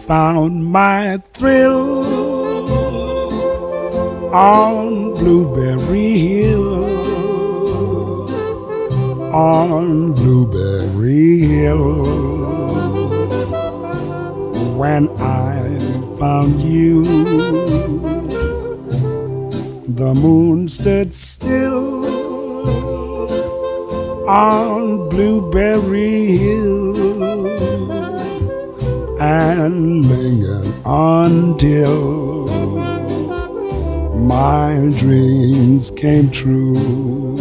found my thrill on Blueberry Hill, on Blueberry Hill. When I found you, the moon stood still on Blueberry Hill and lingered until my dreams came true.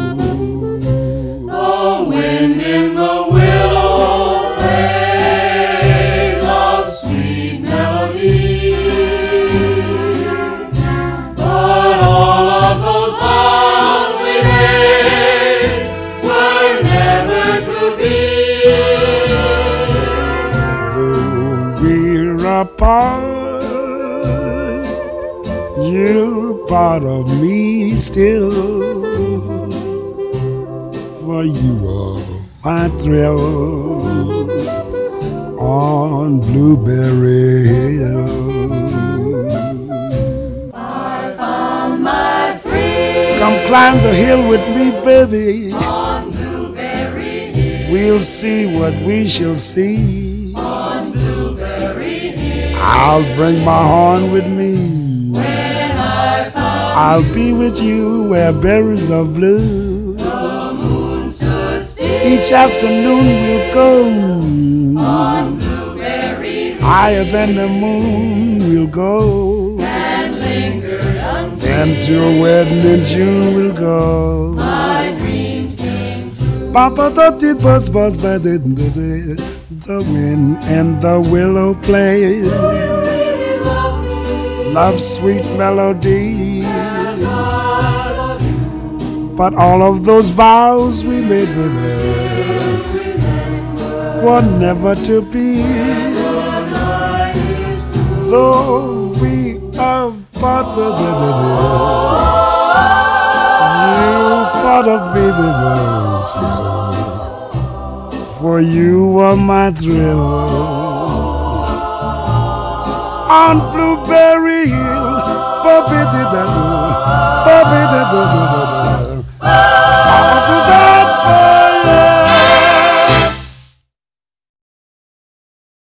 The wind in the willow played a sweet melody, but all of those vows we made were never to be. Though we're apart, you're part of me still, for you are my thrill on Blueberry Hill. I found my thrill. Come climb the hill with me, baby. On Blueberry Hill. We'll see what we shall see. On Blueberry Hill. I'll bring my horn with me. I'll be with you where berries are blue. The moon stood still. Each afternoon we'll go On Blueberry Hill. higher than the moon we'll go, And lingered until and to a wedding in June we'll go. my dreams came true. Papa did buzz buzz buzz did the wind and the willow play You really love me. love's sweet melody. As I love you. But all of those vows we made with her were never to be. Though we are part of you part of me, baby, still. For you are my thrill on Blueberry Hill. Bobby did that, Bobby did that.